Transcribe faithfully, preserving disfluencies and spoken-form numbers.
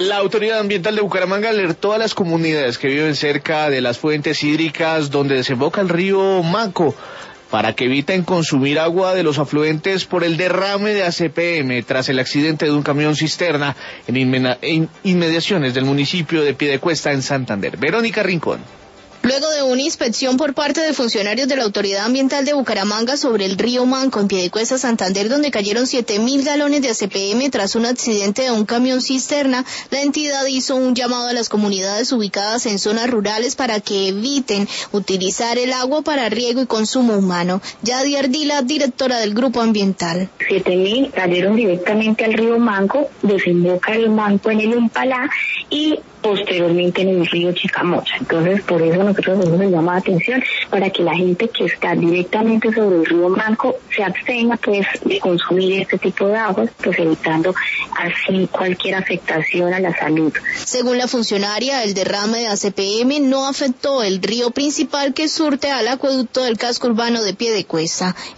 La Autoridad Ambiental de Bucaramanga alertó a las comunidades que viven cerca de las fuentes hídricas donde desemboca el río Manco para que eviten consumir agua de los afluentes por el derrame de A C P M tras el accidente de un camión cisterna en, inmena- en inmediaciones del municipio de Piedecuesta en Santander. Verónica Rincón. Luego de una inspección por parte de funcionarios de la Autoridad Ambiental de Bucaramanga sobre el río Manco en Piedecuesta, Santander, donde cayeron siete mil galones de A C P M tras un accidente de un camión cisterna, la entidad hizo un llamado a las comunidades ubicadas en zonas rurales para que eviten utilizar el agua para riego y consumo humano. Yadi Ardila, directora del Grupo Ambiental. siete mil cayeron directamente al río Manco, desemboca el Manco en el Impalá y posteriormente en el río Chicamocha. Entonces, por eso nosotros nos llamamos la atención para que la gente que está directamente sobre el río Manco se abstenga pues de consumir este tipo de aguas, pues evitando así cualquier afectación a la salud. Según la funcionaria, el derrame de A C P M no afectó el río principal que surte al acueducto del casco urbano de Piedecuesta.